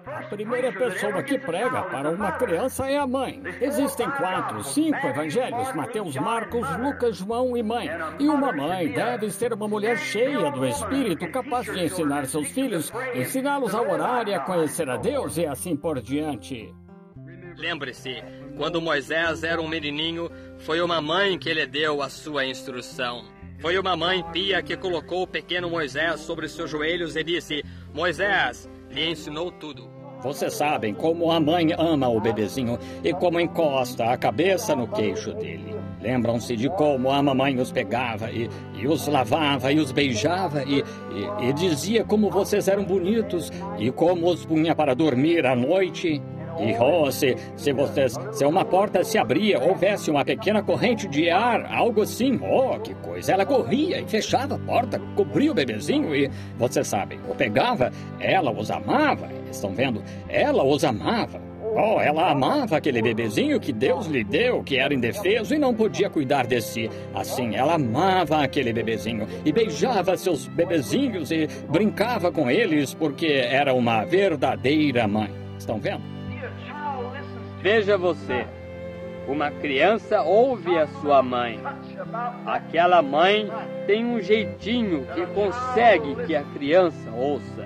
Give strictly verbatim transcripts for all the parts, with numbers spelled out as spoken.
A primeira pessoa que prega para uma criança é a mãe. Existem quatro, cinco evangelhos: Mateus, Marcos, Lucas, João e mãe. E uma mãe deve ser uma mulher cheia do Espírito, capaz de ensinar seus filhos, ensiná-los a orar e a conhecer a Deus e assim por diante. Lembre-se, quando Moisés era um menininho, foi uma mãe que lhe deu a sua instrução. Foi uma mãe pia que colocou o pequeno Moisés sobre seus joelhos e disse: Moisés, lhe ensinou tudo. Vocês sabem como a mãe ama o bebezinho e como encosta a cabeça no queixo dele. Lembram-se de como a mamãe os pegava e, e os lavava e os beijava e, e, e dizia como vocês eram bonitos e como os punha para dormir à noite. E oh, se, se vocês, se uma porta se abria, houvesse uma pequena corrente de ar, algo assim, oh, que coisa, ela corria e fechava a porta, cobria o bebezinho e, vocês sabem, o pegava, ela os amava, estão vendo? Ela os amava. Oh, ela amava aquele bebezinho que Deus lhe deu, que era indefeso e não podia cuidar de si. Assim, ela amava aquele bebezinho e beijava seus bebezinhos e brincava com eles porque era uma verdadeira mãe. Estão vendo? Veja você, uma criança ouve a sua mãe. Aquela mãe tem um jeitinho que consegue que a criança ouça.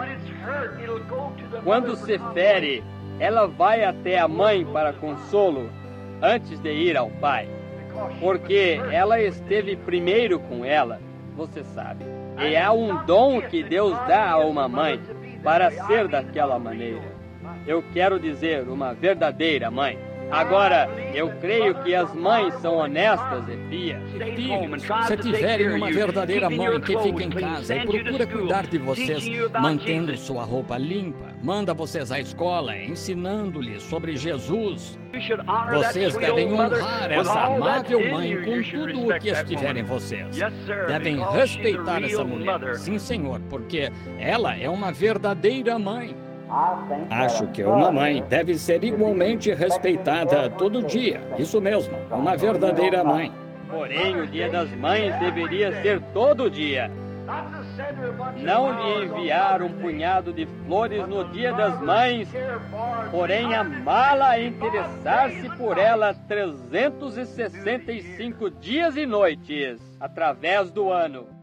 Quando se fere, ela vai até a mãe para consolo antes de ir ao pai, porque ela esteve primeiro com ela, você sabe. E é um dom que Deus dá a uma mãe para ser daquela maneira. Eu quero dizer, uma verdadeira mãe. Agora, eu creio que as mães são honestas e pias. Filhos, se tiverem uma verdadeira mãe que fica em casa e procura cuidar de vocês, mantendo sua roupa limpa, manda vocês à escola, ensinando-lhes sobre Jesus. Vocês devem honrar essa amável mãe com tudo o que estiver em vocês. Devem respeitar essa mulher. Sim, senhor, porque ela é uma verdadeira mãe. Acho que uma mãe deve ser igualmente respeitada todo dia. Isso mesmo, uma verdadeira mãe. Porém, o Dia das Mães deveria ser todo dia. Não lhe enviar um punhado de flores no Dia das Mães, porém amá-la e interessar-se por ela trezentos e sessenta e cinco dias e noites através do ano.